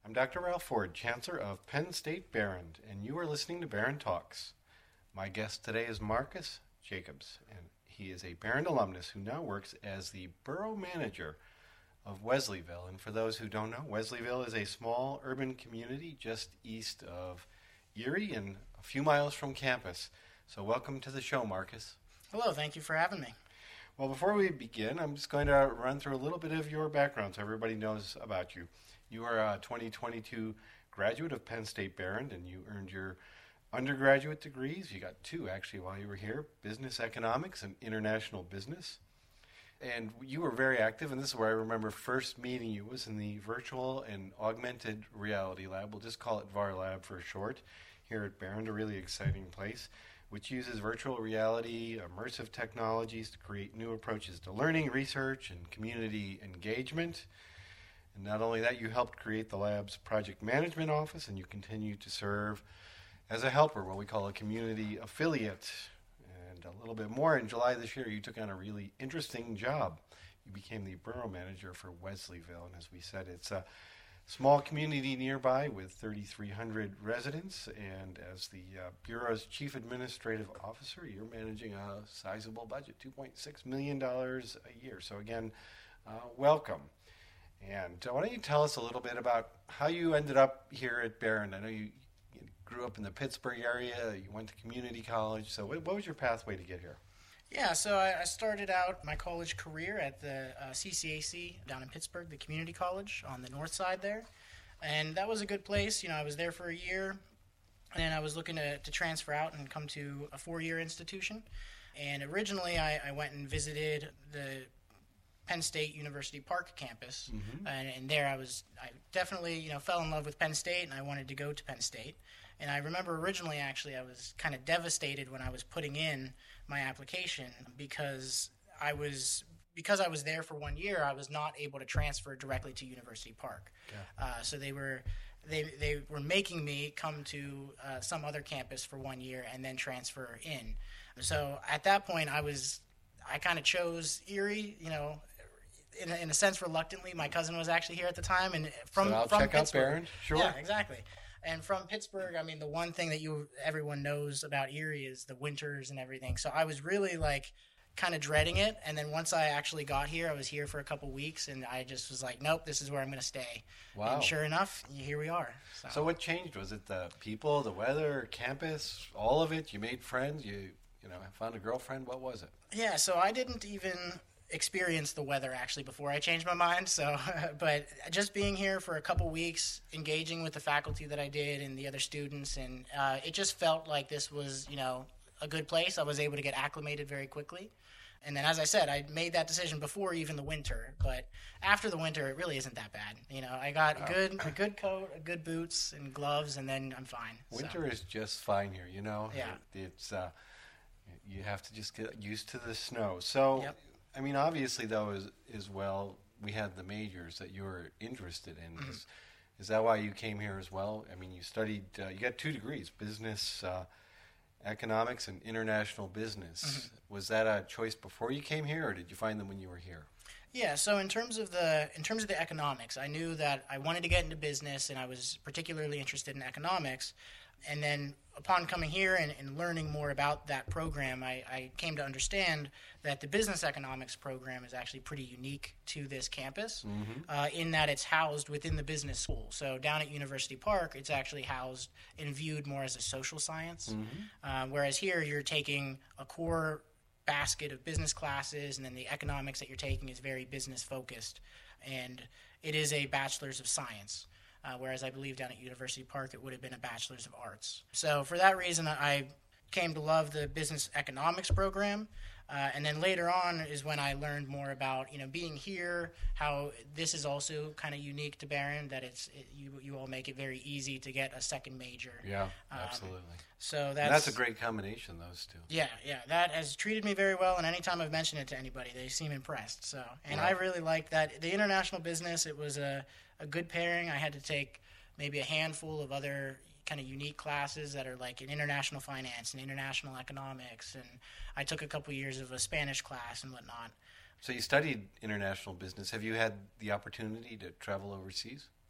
I'm Dr. Ralph Ford, Chancellor of Penn State Behrend, and you are listening to Behrend Talks. My guest today is Marcus Jacobs, and he is a Behrend alumnus who now works as the Borough Manager of Wesleyville. And for those who don't know, Wesleyville is a small urban community just east of Erie and a few miles from campus. So welcome to the show, Marcus. Hello, thank you for having me. Well, before we begin, I'm just going to run through a little bit of your background so everybody knows about you. You are a 2022 graduate of Penn State Behrend, and you earned your undergraduate degrees. You got two, actually, while you were here, business economics and international business. And you were very active, and this is where I remember first meeting you, was in the virtual and augmented reality lab. We'll just call it VAR Lab for short, here at Behrend, a really exciting place, which uses virtual reality, immersive technologies to create new approaches to learning, research, and community engagement. And not only that, you helped create the lab's project management office, and you continue to serve as a helper, what we call a community affiliate. And a little bit more, in July this year, you took on a really interesting job. You became the borough manager for Wesleyville, and as we said, it's a small community nearby with 3,300 residents, and as the Bureau's Chief Administrative Officer, you're managing a sizable budget, $2.6 million a year. So again, welcome. And why don't you tell us a little bit about how you ended up here at Behrend? I know you grew up in the Pittsburgh area, you went to community college, so what was your pathway to get here? Yeah, so I started out my college career at the CCAC down in Pittsburgh, the community college on the north side there. And that was a good place. You know, I was there for a year, and I was looking to transfer out and come to a 4-year institution. And originally I went and visited the Penn State University Park campus, and there I definitely fell in love with Penn State, and I wanted to go to Penn State. And I remember originally, actually, I was kind of devastated when I was putting in my application because I was there for 1 year. I was not able to transfer directly to University Park, so they were making me come to some other campus for 1 year and then transfer in. So at that point, I kind of chose Erie, in a sense, reluctantly. My cousin was actually here at the time, and from check Pittsburgh. out Behrend, sure. Yeah, exactly. And from Pittsburgh, I mean, the one thing that everyone knows about Erie is the winters and everything. So I was really kind of dreading it. And then once I actually got here, I was here for a couple weeks, and I just was like, nope, this is where I'm going to stay. Wow. And sure enough, here we are. So what changed? Was it the people, the weather, campus, all of it? You made friends? You found a girlfriend? What was it? Yeah, so I didn't even experience the weather actually before I changed my mind. So, but just being here for a couple weeks, engaging with the faculty that I did and the other students, and it just felt like this was, a good place. I was able to get acclimated very quickly. And then, as I said, I made that decision before even the winter. But after the winter, it really isn't that bad. I got a good coat, good boots, and gloves, and then I'm fine. Winter is just fine here. Yeah. It's you have to just get used to the snow. So. Yep. I mean, obviously, though, as well, we had the majors that you were interested in. Mm-hmm. Is that why you came here as well? I mean, you studied, you got 2 degrees, business economics and international business. Mm-hmm. Was that a choice before you came here, or did you find them when you were here? Yeah, so in terms of the economics, I knew that I wanted to get into business, and I was particularly interested in economics. And then upon coming here and learning more about that program, I came to understand that the business economics program is actually pretty unique to this campus, in that it's housed within the business school. So down at University Park, it's actually housed and viewed more as a social science, whereas here you're taking a core basket of business classes, and then the economics that you're taking is very business focused, and it is a bachelor's of science. Whereas I believe down at University Park it would have been a Bachelor's of Arts. So for that reason, I came to love the business economics program. And then later on is when I learned more about, being here, how this is also kind of unique to Behrend, that you all make it very easy to get a second major. Yeah, absolutely. So that's a great combination, those two. Yeah, that has treated me very well, and anytime I've mentioned it to anybody, they seem impressed. So, and I really liked that. The international business, it was a good pairing. I had to take maybe a handful of other kind of unique classes that are like in international finance and international economics, and I took a couple years of a Spanish class and whatnot. So you studied international business. Have you had the opportunity to travel overseas?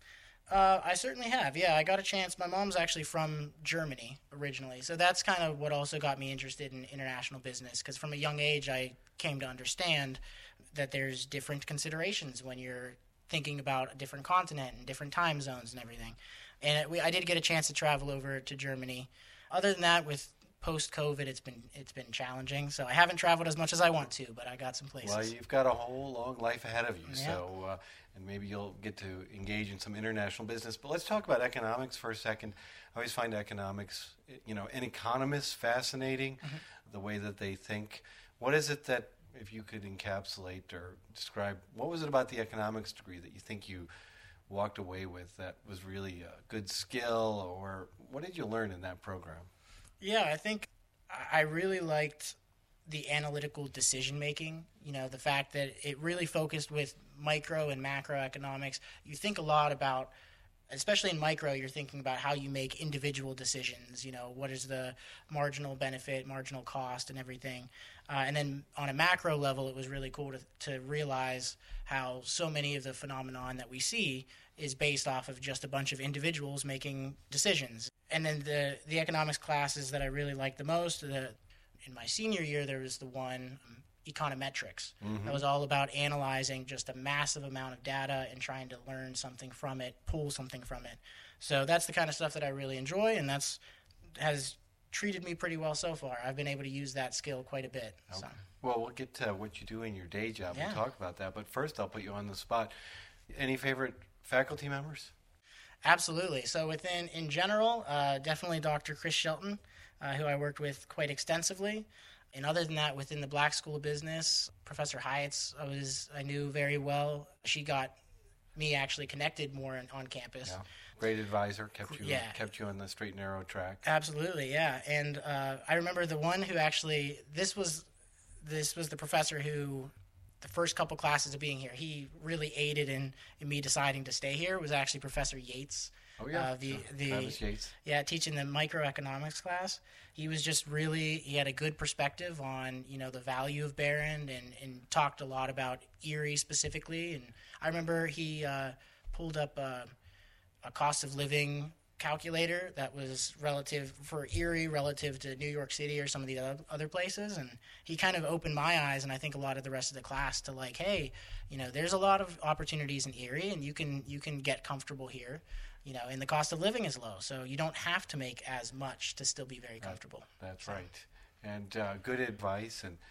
I certainly have. Yeah, I got a chance. My mom's actually from Germany originally, so that's kind of what also got me interested in international business. Because from a young age, I came to understand that there's different considerations when you're thinking about a different continent and different time zones and everything. And I did get a chance to travel over to Germany. Other than that, with post-COVID, it's been challenging. So I haven't traveled as much as I want to, but I got some places. Well, you've got a whole long life ahead of you, Yeah. so and maybe you'll get to engage in some international business. But let's talk about economics for a second. I always find economics, an economist fascinating, the way that they think. What is it that, if you could encapsulate or describe, what was it about the economics degree that you think you walked away with that was really a good skill, or what did you learn in that program? Yeah, I think I really liked the analytical decision making. The fact that it really focused with micro and macroeconomics. You think a lot about, especially in micro, you're thinking about how you make individual decisions. What is the marginal benefit, marginal cost, and everything. And then on a macro level, it was really cool to realize how so many of the phenomenon that we see is based off of just a bunch of individuals making decisions. And then the economics classes that I really liked the most, in my senior year, there was the one, econometrics. That was all about analyzing just a massive amount of data and trying to learn something from it, pull something from it. So that's the kind of stuff that I really enjoy, and has treated me pretty well so far. I've been able to use that skill quite a bit. Okay. So. Well, we'll get to what you do in your day job. Yeah. We'll talk about that. But first, I'll put you on the spot. Any favorite faculty members? Absolutely. So in general, definitely Dr. Chris Shelton, who I worked with quite extensively. And other than that, within the Black School of Business, Professor Hyatt's I knew very well. She got me actually connected more on campus. Yeah. Great advisor, kept you on the straight and narrow track. Absolutely, yeah. And I remember the one who actually this was the professor who, the first couple classes of being here, he really aided in me deciding to stay here. Was actually Professor Yates. Oh yeah, Travis Yates. Yeah, teaching the microeconomics class. He was just he had a good perspective on the value of Behrend and talked a lot about Erie specifically. And I remember he pulled up a cost of living calculator that was relative for Erie relative to New York City or some of the other places, and he kind of opened my eyes, and I think a lot of the rest of the class, to like, hey, there's a lot of opportunities in Erie, and you can get comfortable here, and the cost of living is low, so you don't have to make as much to still be very comfortable. That's right, and good advice. And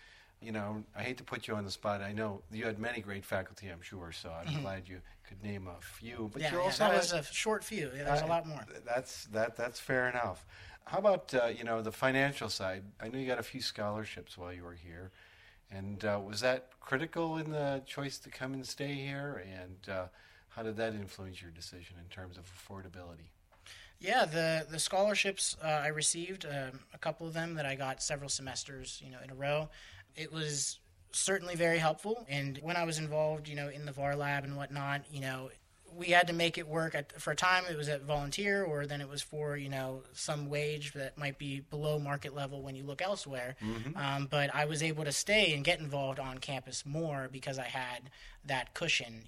I hate to put you on the spot. I know you had many great faculty, I'm sure, so I'm glad you could name a few. But you also that was a short few. Yeah, there's a lot more. That's fair enough. How about the financial side? I know you got a few scholarships while you were here, and was that critical in the choice to come and stay here? And how did that influence your decision in terms of affordability? Yeah, the scholarships I received, a couple of them that I got several semesters, in a row. It was certainly very helpful. And when I was involved, in the VAR lab and whatnot, we had to make it work. For a time, it was at volunteer, or then it was for, some wage that might be below market level when you look elsewhere. But I was able to stay and get involved on campus more because I had that cushion,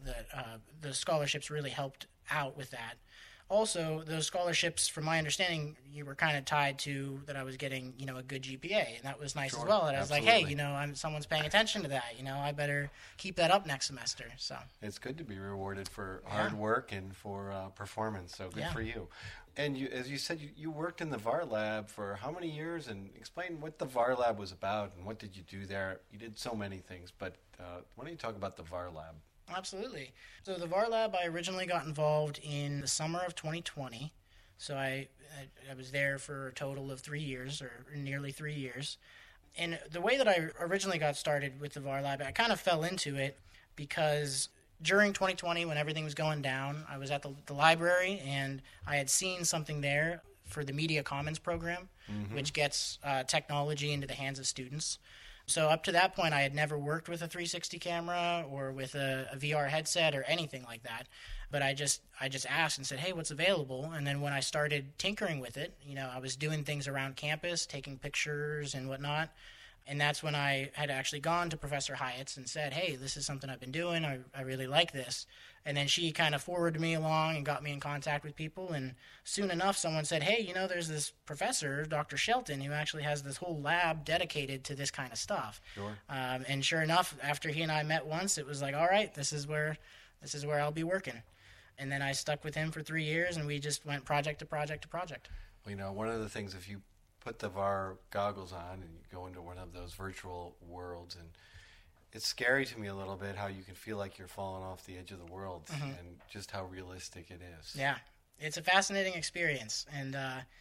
the scholarships really helped out with that. Also, those scholarships, from my understanding, you were kind of tied to that I was getting, a good GPA, and that was nice as well. And I was like, hey, someone's paying attention to that. I better keep that up next semester. So it's good to be rewarded for hard work and for performance. So good for you. And as you said, you worked in the VAR lab for how many years? And explain what the VAR lab was about and what did you do there? You did so many things, but why don't you talk about the VAR lab? Absolutely. So the VAR lab, I originally got involved in the summer of 2020. So I was there for a total of 3 years, or nearly 3 years. And the way that I originally got started with the VAR lab, I kind of fell into it because during 2020, when everything was going down, I was at the library, and I had seen something there for the Media Commons program, which gets technology into the hands of students. So up to that point, I had never worked with a 360 camera or with a VR headset or anything like that. But I just asked and said, hey, what's available? And then when I started tinkering with it, I was doing things around campus, taking pictures and whatnot. And that's when I had actually gone to Professor Hyatt's and said, hey, this is something I've been doing. I really like this. And then she kind of forwarded me along and got me in contact with people. And soon enough, someone said, hey, there's this professor, Dr. Shelton, who actually has this whole lab dedicated to this kind of stuff. Sure. And sure enough, after he and I met once, it was like, all right, this is where I'll be working. And then I stuck with him for 3 years, and we just went project to project to project. Well, one of the things, if you put the VAR goggles on and you go into one of those virtual worlds, and it's scary to me a little bit how you can feel like you're falling off the edge of the world, and just how realistic it is. Yeah, it's a fascinating experience. And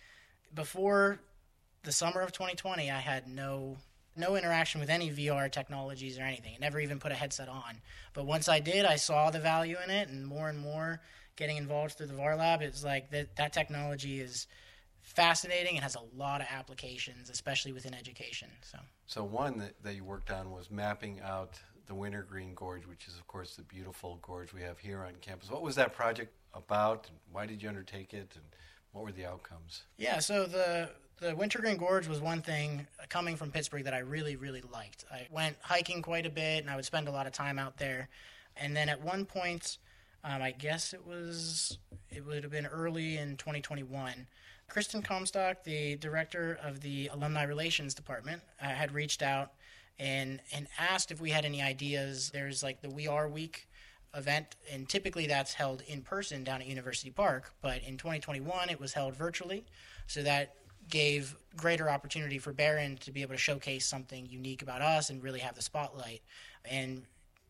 before the summer of 2020, I had no interaction with any VR technologies or anything. I never even put a headset on. But once I did, I saw the value in it, and more getting involved through the VAR Lab. It's like that technology is fascinating and has a lot of applications, especially within education. So one that you worked on was mapping out the Wintergreen Gorge, which is, of course, the beautiful gorge we have here on campus. What was that project about, and why did you undertake it, and what were the outcomes? Yeah, so the Wintergreen Gorge was one thing coming from Pittsburgh that I really, really liked. I went hiking quite a bit, and I would spend a lot of time out there. And then at one point, I guess it would have been early in 2021, Kristen Comstock, the director of the Alumni Relations Department, had reached out and asked if we had any ideas. There's like the We Are Week event, and typically that's held in person down at University Park, but in 2021 it was held virtually, so that gave greater opportunity for Barron to be able to showcase something unique about us and really have the spotlight. And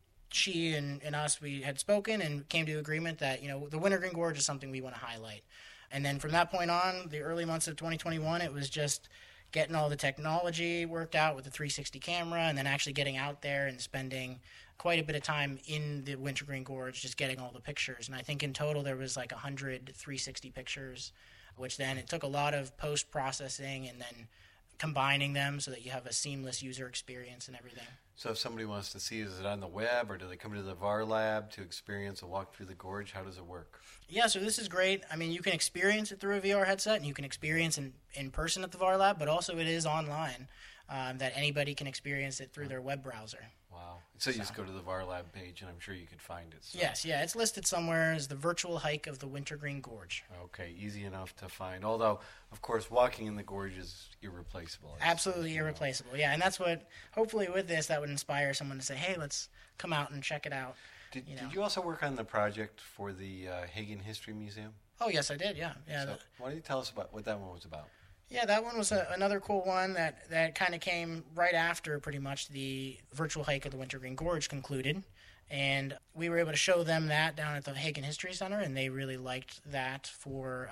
she and us, we had spoken and came to agreement that the Wintergreen Gorge is something we want to highlight. And then from that point on, the early months of 2021, it was just getting all the technology worked out with the 360 camera, and then actually getting out there and spending quite a bit of time in the Wintergreen Gorge just getting all the pictures. And I think in total there was like 100 360 pictures, which then it took a lot of post-processing and then combining them so that you have a seamless user experience and everything. So if somebody wants to see, is it on the web, or do they come to the VAR Lab to experience a walk through the gorge? How does it work? Yeah, so this is great. I mean, you can experience it through a VR headset, and you can experience it in person at the VAR Lab, but also it is online, that anybody can experience it through their web browser. Wow. So you just go to the VAR Lab page, and I'm sure you could find it. So. Yes, yeah, it's listed somewhere as the virtual hike of the Wintergreen Gorge. Okay, easy enough to find. Although, of course, walking in the gorge is irreplaceable. Absolutely irreplaceable, yeah. And that's what, hopefully with this, that would inspire someone to say, hey, let's come out and check it out. Did you also work on the project for the Hagen History Museum? Oh, yes, I did, yeah. So why don't you tell us about what that one was about? Yeah, that one was another cool one that kind of came right after pretty much the virtual hike of the Wintergreen Gorge concluded. And we were able to show them that down at the Hagen History Center, and they really liked that for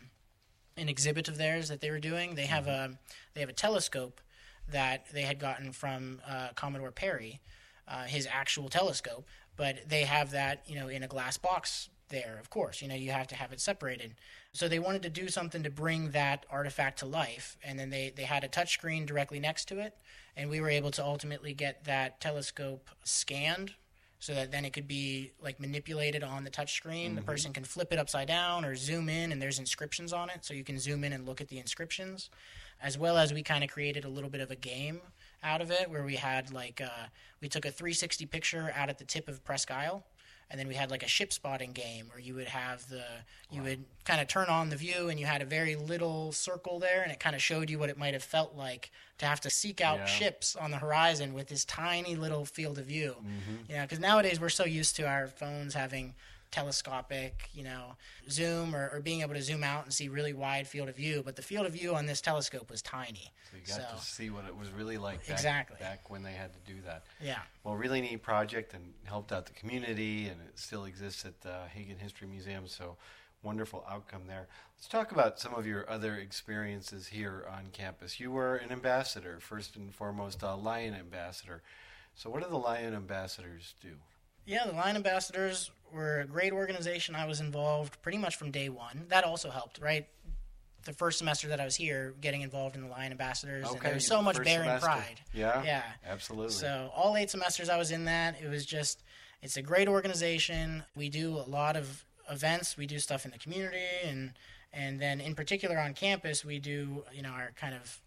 an exhibit of theirs that they were doing. They have a telescope that they had gotten from Commodore Perry, his actual telescope, but they have that in a glass box there. Of course, you have to have it separated. So they wanted to do something to bring that artifact to life, and then they had a touchscreen directly next to it, and we were able to ultimately get that telescope scanned so that then it could be like manipulated on the touchscreen. Mm-hmm. The person can flip it upside down or zoom in, and there's inscriptions on it, so you can zoom in and look at the inscriptions, as well as we kind of created a little bit of a game out of it where we had we took a 360 picture out at the tip of Presque Isle. And then we had like a ship spotting game where you would have you would kind of turn on the view, and you had a very little circle there, and it kind of showed you what it might have felt like to have to seek out ships on the horizon with this tiny little field of view. Mm-hmm. Because nowadays we're so used to our phones having telescopic, zoom or being able to zoom out and see really wide field of view, but the field of view on this telescope was tiny. So you got to see what it was really like back when they had to do that. Yeah. Well, really neat project, and helped out the community, and it still exists at the Hagen History Museum, so wonderful outcome there. Let's talk about some of your other experiences here on campus. You were an ambassador, first and foremost, a Lion Ambassador. So what do the Lion Ambassadors do? Yeah, the Lion Ambassadors were a great organization. I was involved pretty much from day one. That also helped, right? The first semester that I was here, getting involved in the Lion Ambassadors, and there was so much Barron pride. Yeah, absolutely. So all 8 semesters I was in that. It's a great organization. We do a lot of events. We do stuff in the community, and then in particular on campus, we do our kind of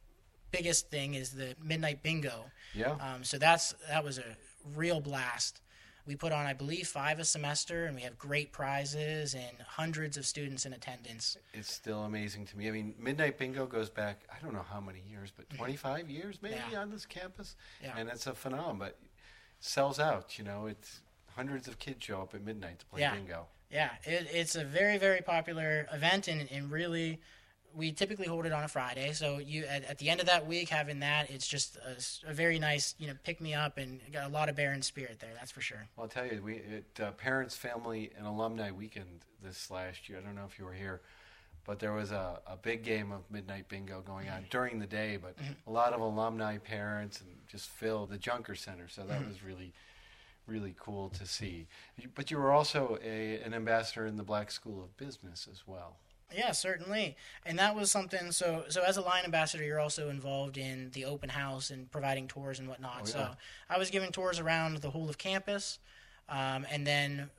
biggest thing is the midnight bingo. Yeah. So that was a real blast. We put on, I believe, 5 a semester, and we have great prizes and hundreds of students in attendance. It's still amazing to me. I mean, Midnight Bingo goes back, I don't know how many years, but 25 years maybe on this campus. Yeah. And it's a phenomenon, but it sells out, it's hundreds of kids show up at midnight to play bingo. Yeah, it's a very, very popular event, and really, we typically hold it on a Friday. So you at the end of that week, having that, it's just a very nice, pick me up, and got a lot of Barron spirit there. That's for sure. Well, I'll tell you, we at Parents, Family, and Alumni Weekend this last year. I don't know if you were here, but there was a big game of Midnight Bingo going on during the day. But a lot of alumni, parents, and just filled the Junker Center. So that was really, really cool to see. But you were also an ambassador in the Black School of Business as well. Yeah, certainly. And that was something, so as a line ambassador, you're also involved in the open house and providing tours and whatnot. Oh, yeah. So I was giving tours around the whole of campus, and then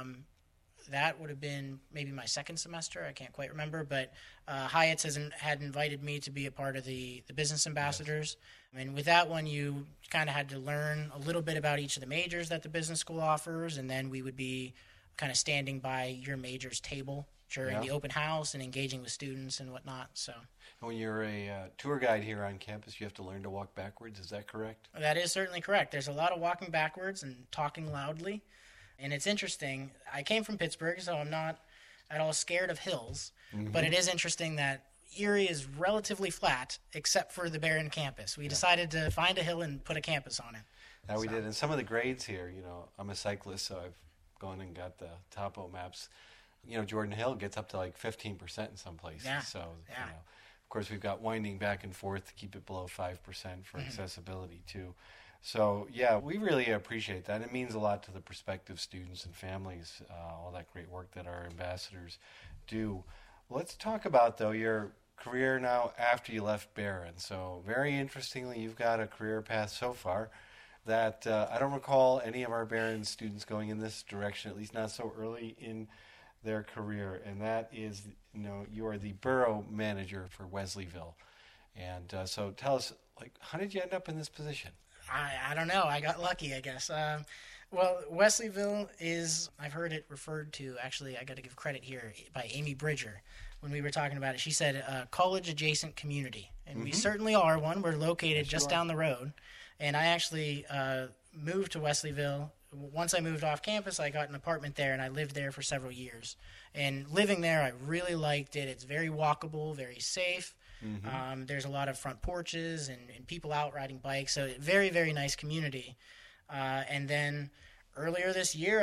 that would have been maybe my second semester. I can't quite remember, but Hyatt's had invited me to be a part of the business ambassadors. Yes. And with that one, you kind of had to learn a little bit about each of the majors that the business school offers, and then we would be kind of standing by your major's table during the open house and engaging with students and whatnot. So, when you're a tour guide here on campus, you have to learn to walk backwards. Is that correct? That is certainly correct. There's a lot of walking backwards and talking loudly. And it's interesting. I came from Pittsburgh, so I'm not at all scared of hills. Mm-hmm. But it is interesting that Erie is relatively flat, except for the Barron campus. We decided to find a hill and put a campus on it. That we did. And some of the grades here, I'm a cyclist, so I've gone and got the topo maps. Jordan Hill gets up to like 15% in some places. Yeah. So, of course, we've got winding back and forth to keep it below 5% for accessibility, too. So, we really appreciate that. It means a lot to the prospective students and families, all that great work that our ambassadors do. Let's talk about, though, your career now after you left Barron. So, very interestingly, you've got a career path so far that I don't recall any of our Barron students going in this direction, at least not so early in their career, and that is, you are the borough manager for Wesleyville. And so tell us, how did you end up in this position? I don't know. I got lucky, I guess. Well, Wesleyville is, I've heard it referred to, actually, I got to give credit here, by Amy Bridger. When we were talking about it, she said college-adjacent community. And we certainly are one. We're located just down the road. And I actually moved to Wesleyville. Once I moved off campus, I got an apartment there, and I lived there for several years. And living there, I really liked it. It's very walkable, very safe. Mm-hmm. There's a lot of front porches and people out riding bikes. So very, very nice community. And then earlier this year,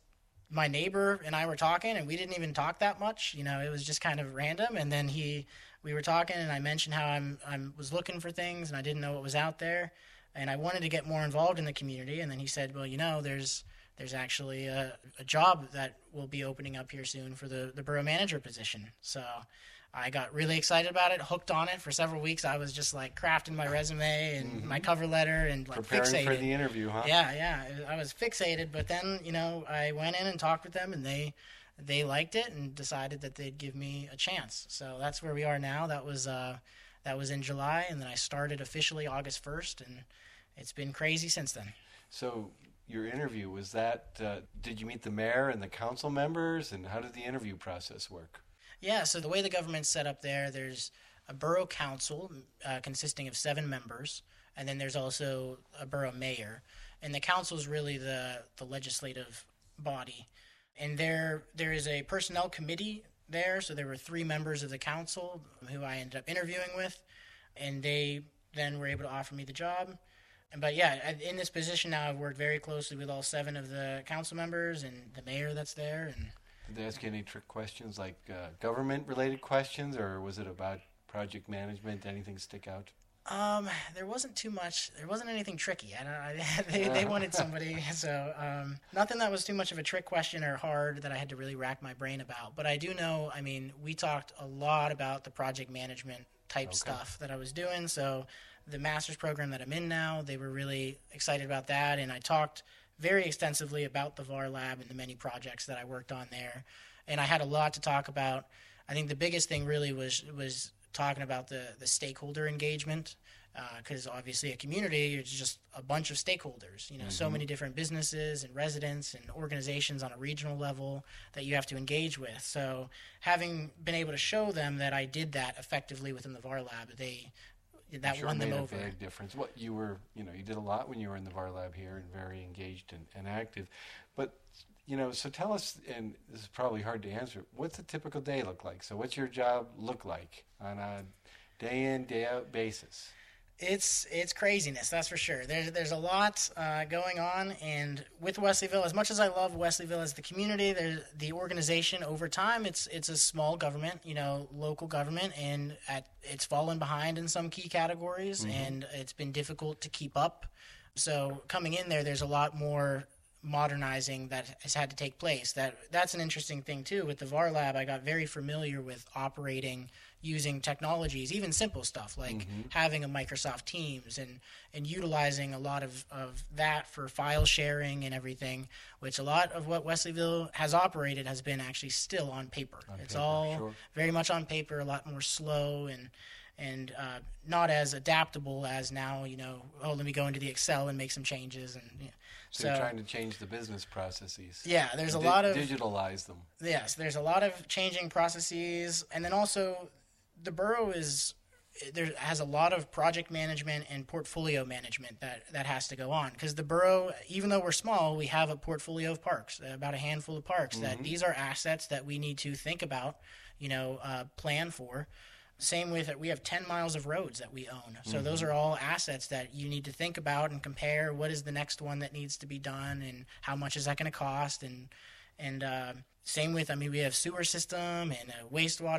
my neighbor and I were talking, and we didn't even talk that much. It was just kind of random. And then we were talking, and I mentioned how I was looking for things, and I didn't know what was out there. And I wanted to get more involved in the community. And then he said, well, there's actually a job that will be opening up here soon for the borough manager position. So I got really excited about it, hooked on it for several weeks. I was just crafting my resume and my cover letter and preparing fixated. For the interview, huh? Yeah. I was fixated. But then, I went in and talked with them, and they liked it and decided that they'd give me a chance. So that's where we are now. That was in July, and then I started officially August 1st, and it's been crazy since then. So your interview, was that, did you meet the mayor and the council members, and how did the interview process work? Yeah, so the way the government's set up there's a borough council consisting of 7 members, and then there's also a borough mayor. And the council is really the legislative body. And there is a personnel committee there, so there were 3 members of the council who I ended up interviewing with, and they then were able to offer me the job. But in this position now, I've worked very closely with all 7 of the council members and the mayor that's there. And did they ask you any trick questions, like government-related questions, or was it about project management? Anything stick out? There wasn't too much. There wasn't anything tricky. They wanted somebody, so nothing that was too much of a trick question or hard that I had to really rack my brain about. But I do know, we talked a lot about the project management type stuff that I was doing. So the master's program that I'm in now, they were really excited about that, and I talked very extensively about the VAR lab and the many projects that I worked on there. And I had a lot to talk about. I think the biggest thing really was talking about the stakeholder engagement because obviously a community is just a bunch of stakeholders, so many different businesses and residents and organizations on a regional level that you have to engage with. So having been able to show them that I did that effectively within the VAR lab, that won them over. Made a big difference. What you were, you did a lot when you were in the VAR lab here and very engaged and active. But, so tell us, and this is probably hard to answer, what's a typical day look like? So what's your job look like on a day in, day out basis? It's craziness, that's for sure. There's a lot going on, and with Wesleyville, as much as I love Wesleyville as the community, the organization over time, it's a small government, local government, and it's fallen behind in some key categories, and it's been difficult to keep up. So coming in there's a lot more modernizing that has had to take place. That's an interesting thing too. With the VAR lab, I got very familiar with operating using technologies, even simple stuff like having a Microsoft Teams and utilizing a lot of that for file sharing and everything, which a lot of what Wesleyville has operated has been actually still on paper. It's all very much on paper, a lot more slow and not as adaptable as now, let me go into the Excel and make some changes. And So you're trying to change the business processes. Yeah, there's a lot of... digitalize them. Yes, there's a lot of changing processes. And then also, the borough has a lot of project management and portfolio management that has to go on. Because the borough, even though we're small, we have a portfolio of parks, about a handful of parks, that these are assets that we need to think about, plan for. Same with it, we have 10 miles of roads that we own. So those are all assets that you need to think about and compare what is the next one that needs to be done and how much is that going to cost. And same with, we have sewer system and a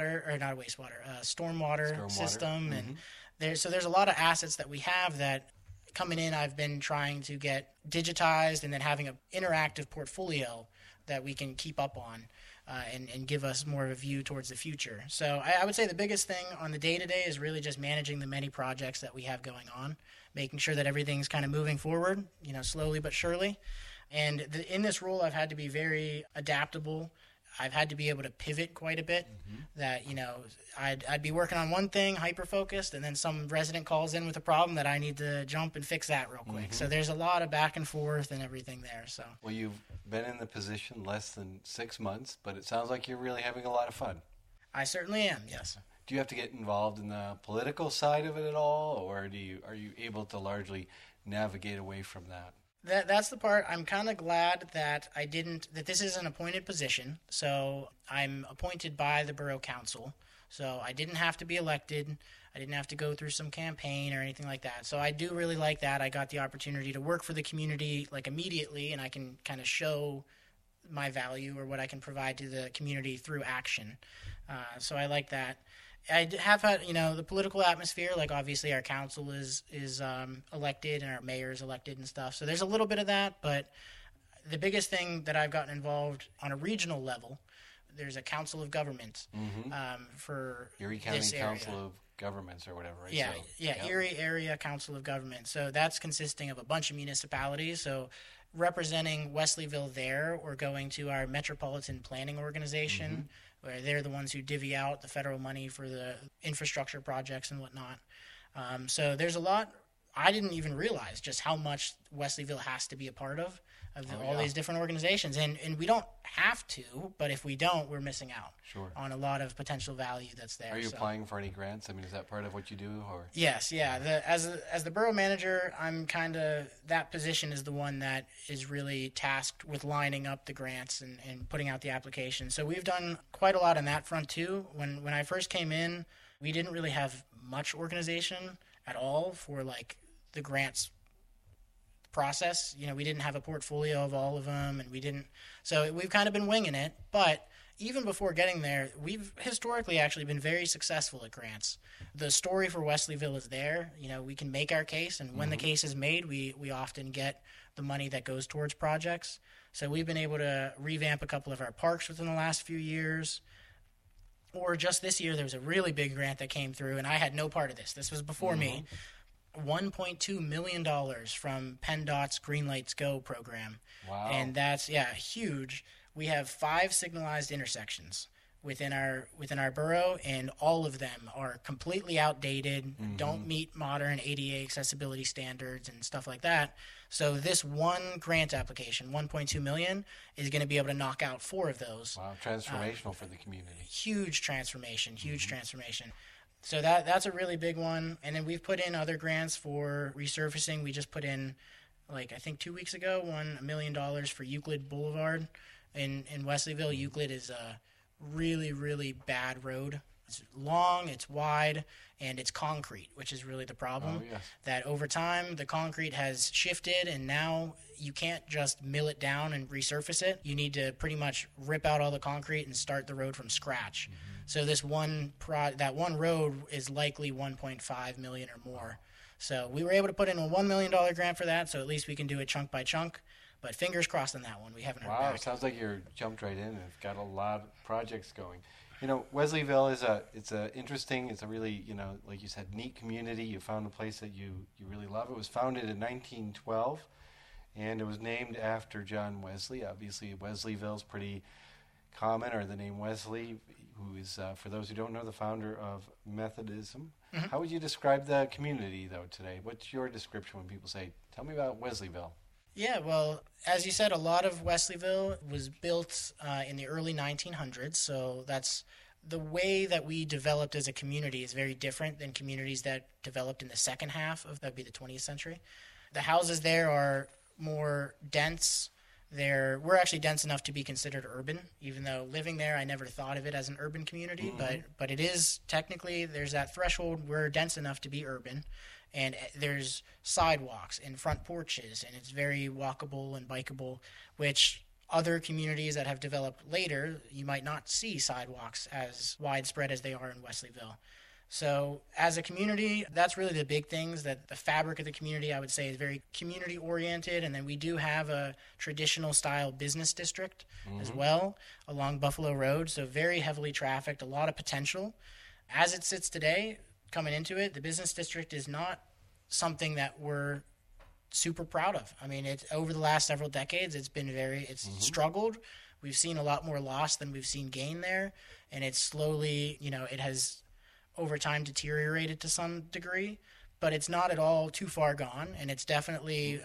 stormwater system. And there's a lot of assets that we have that coming in, I've been trying to get digitized and then having an interactive portfolio that we can keep up on. And give us more of a view towards the future. So I would say the biggest thing on the day-to-day is really just managing the many projects that we have going on, making sure that everything's kind of moving forward, slowly but surely. And in this role, I've had to be very adaptable. I've had to be able to pivot quite a bit. That, I'd be working on one thing, hyper-focused, and then some resident calls in with a problem that I need to jump and fix that real quick. So there's a lot of back and forth and everything there. So well, you've been in the position less than 6 months, but it sounds like you're really having a lot of fun. I certainly am, yes. Do you have to get involved in the political side of it at all, or are you able to largely navigate away from that? That's the part. I'm kind of glad that that this is an appointed position. So I'm appointed by the Borough Council. So I didn't have to be elected. I didn't have to go through some campaign or anything like that. So I do really like that. I got the opportunity to work for the community immediately, and I can kind of show my value or what I can provide to the community through action. So I like that. I have had, the political atmosphere, obviously our council is elected and our mayor is elected and stuff. So there's a little bit of that, but the biggest thing that I've gotten involved on a regional level, there's a council of governments for Erie County this area. Council of Governments or whatever, right? Yeah, Erie Area Council of Governments. So that's consisting of a bunch of municipalities. So representing Wesleyville there or going to our Metropolitan Planning Organization, where they're the ones who divvy out the federal money for the infrastructure projects and whatnot. So there's a lot. I didn't even realize just how much Wesleyville has to be a part of all these different organizations. And we don't have to, but if we don't, we're missing out on a lot of potential value that's there. Are you applying for any grants? Is that part of what you do? Or Yes, yeah. As the borough manager, I'm that position is the one that is really tasked with lining up the grants and putting out the application. So we've done quite a lot on that front too. When I first came in, we didn't really have much organization at all for the grants process. We didn't have a portfolio of all of them, and so we've kind of been winging it. But even before getting there, we've historically actually been very successful at grants. The story for Wesleyville is there. We can make our case, and when the case is made, we often get the money that goes towards projects. So we've been able to revamp a couple of our parks within the last few years. Or just this year, there was a really big grant that came through, and I had no part of this. This was before me. $1.2 million from PennDOT's Green Lights Go program. Wow. And that's, huge. We have 5 signalized intersections within our borough, and all of them are completely outdated, don't meet modern ADA accessibility standards and stuff like that. So this one grant application, 1.2 million, is going to be able to knock out 4 of those. Wow, transformational for the community. Huge transformation, transformation. So that's a really big one. And then we've put in other grants for resurfacing. We just put in, like, I think 2 weeks ago, $1 million for Euclid Boulevard in Wesleyville. Euclid is a really, really bad road. It's long, it's wide, and it's concrete, which is really the problem. Oh, yes. That over time, the concrete has shifted, and now you can't just mill it down and resurface it. You need to pretty much rip out all the concrete and start the road from scratch. So this that one road is likely 1.5 million or more. So we were able to put in a $1 million grant for that, so at least we can do it chunk by chunk. But fingers crossed on that one. We haven't heard Wow, back. sounds like you're jumped right in and have got a lot of projects going. You know, Wesleyville is it's a really, you know, like you said, neat community. You found a place that you really love. It was founded in 1912, and it was named after John Wesley. Obviously, Wesleyville's pretty common, or the name Wesley, who is, for those who don't know, the founder of Methodism. How would you describe the community, though, today? What's your description when people say, tell me about Wesleyville? Yeah, well, as you said, a lot of Wesleyville was built in the early 1900s, so that's the way that we developed as a community is very different than communities that developed in the second half of, that'd be the 20th century. The houses there are more dense. We're actually dense enough to be considered urban, even though living there, I never thought of it as an urban community, but it is technically, there's that threshold, we're dense enough to be urban. And there's sidewalks and front porches, and it's very walkable and bikeable, which other communities that have developed later, you might not see sidewalks as widespread as they are in Wesleyville. So as a community, that's really the big things, that the fabric of the community, I would say, is very community-oriented, and then we do have a traditional-style business district as well along Buffalo Road, so very heavily trafficked, a lot of potential. As it sits today, coming into it, the business district is not something that we're super proud of. I mean, over the last several decades, it's struggled. We've seen a lot more loss than we've seen gain there, and it's slowly, it has over time deteriorated to some degree, but it's not at all too far gone, and it's definitely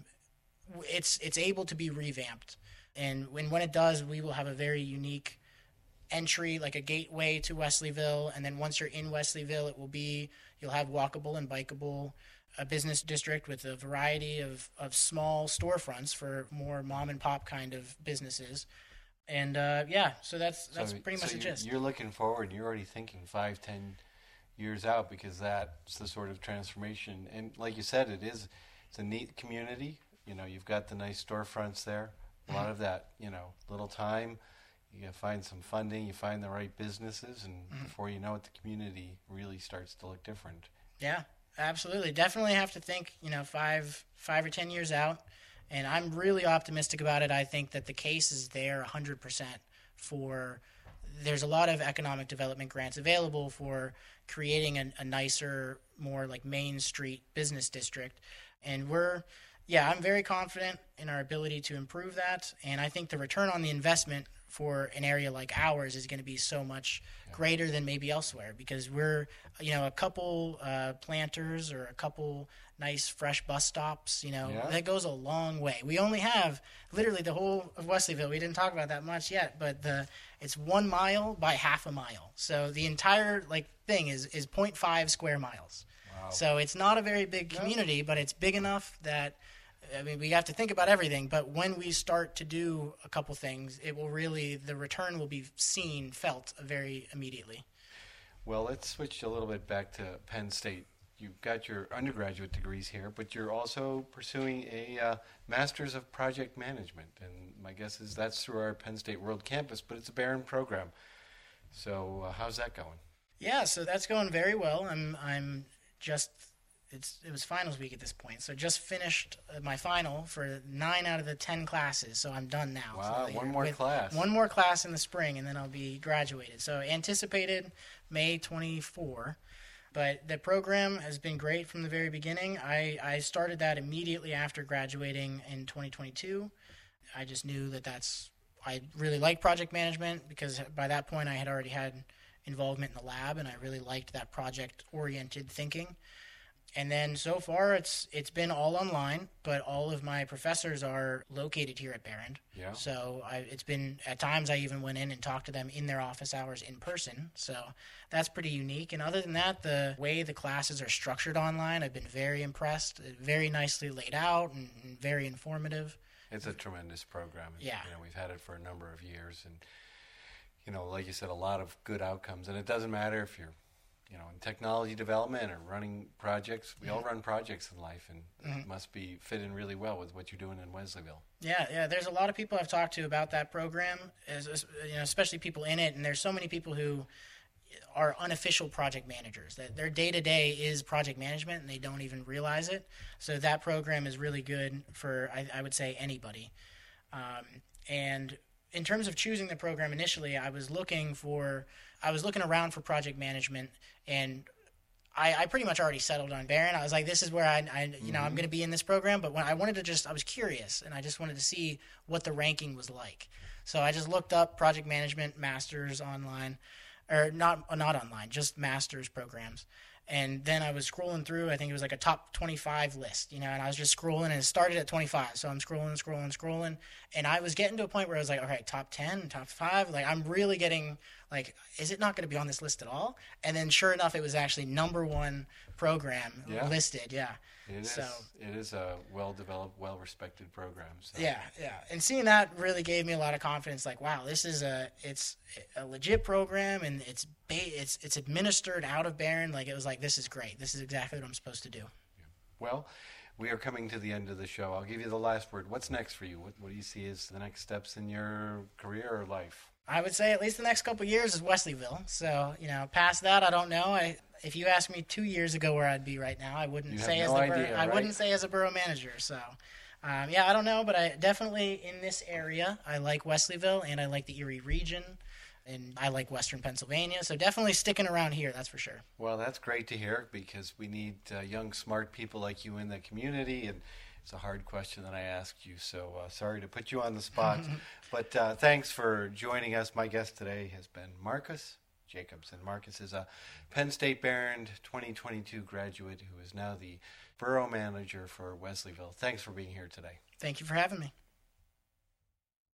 it's able to be revamped. And when it does, we will have a very unique entry, like a gateway to Wesleyville, and then once you're in Wesleyville, you'll have walkable and bikeable, a business district with a variety of small storefronts for more mom and pop kind of businesses. And so that's pretty much the gist. You're looking forward, you're already thinking 5-10 years out, because that's the sort of transformation. And like you said, it's a neat community. You've got the nice storefronts there, a lot of that, little time. You find some funding, you find the right businesses, and before you know it, the community really starts to look different. Yeah, absolutely. Definitely have to think, 5 or 10 years out, and I'm really optimistic about it. I think that the case is there 100% there's a lot of economic development grants available for creating a nicer, more like Main Street business district, and I'm very confident in our ability to improve that, and I think the return on the investment for an area like ours is going to be so much greater than maybe elsewhere, because we're, a couple planters or a couple nice fresh bus stops, that goes a long way. We only have literally the whole of Wesleyville. We didn't talk about that much yet, but it's 1 mile by half a mile. So the entire thing is 0.5 square miles. Wow. So it's not a very big community, but it's big enough that, we have to think about everything, but when we start to do a couple things, the return will be felt very immediately. Well, let's switch a little bit back to Penn State. You've got your undergraduate degrees here, but you're also pursuing a Master's of Project Management, and my guess is that's through our Penn State World Campus, but it's a Barron program. So how's that going? Yeah, so that's going very well. It was finals week at this point, so just finished my final for 9 out of the 10 classes, so I'm done now. Wow, so one more class in the spring, and then I'll be graduated. So anticipated May 24, but the program has been great from the very beginning. I started that immediately after graduating in 2022. I just knew that that's I really liked project management because by that point I had already had involvement in the lab, and I really liked that project-oriented thinking. And then so far it's been all online, but all of my professors are located here at Behrend. Yeah. So it's been, at times I even went in and talked to them in their office hours in person. So that's pretty unique. And other than that, the way the classes are structured online, I've been very impressed. Very nicely laid out and very informative. It's a tremendous program. Yeah. We've had it for a number of years, and like you said, a lot of good outcomes. And it doesn't matter if you're in technology development or running projects. We all run projects in life, and it must fit in really well with what you're doing in Wesleyville. Yeah. There's a lot of people I've talked to about that program, especially people in it, and there's so many people who are unofficial project managers. That their day-to-day is project management, and they don't even realize it. So that program is really good for, I would say, anybody. And in terms of choosing the program initially, I was looking around for project management, and I pretty much already settled on Behrend. I was like, this is where I'm going to be in this program. But when I was curious, and I just wanted to see what the ranking was like. So I just looked up project management masters online, or not online, just masters programs. And then I was scrolling through, I think it was like a top 25 list, and I was just scrolling, and it started at 25. So I'm scrolling. And I was getting to a point where I was like, okay, top 10, top 5. Like, I'm really getting, like, is it not going to be on this list at all? And then sure enough, it was actually number 1 program listed. Yeah. It is a well-developed, well-respected program. So. Yeah. And seeing that really gave me a lot of confidence. Like, wow, it's a legit program, and it's administered out of Behrend. Like, it was like, this is great. This is exactly what I'm supposed to do. Yeah. Well, we are coming to the end of the show. I'll give you the last word. What's next for you? What do you see as the next steps in your career or life? I would say at least the next couple of years is Wesleyville. So, past that, I don't know. If you asked me 2 years ago where I'd be right now, I wouldn't say wouldn't say as a borough manager. So, I don't know, but I definitely in this area, I like Wesleyville, and I like the Erie region, and I like Western Pennsylvania. So definitely sticking around here, that's for sure. Well, that's great to hear, because we need young, smart people like you in the community, and it's a hard question that I asked you, so sorry to put you on the spot. But thanks for joining us. My guest today has been Marcus Jacobs. And Marcus is a Penn State Behrend 2022 graduate who is now the borough manager for Wesleyville. Thanks for being here today. Thank you for having me.